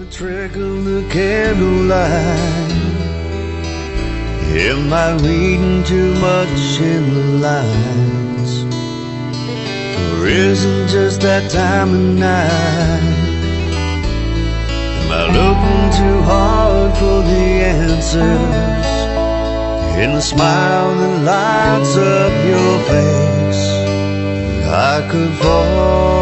trick of the candlelight? Am I reading too much in the lines? Or isn't just that time of night? Am I looking too hard for the answers in the smile that lights up your face? I could fall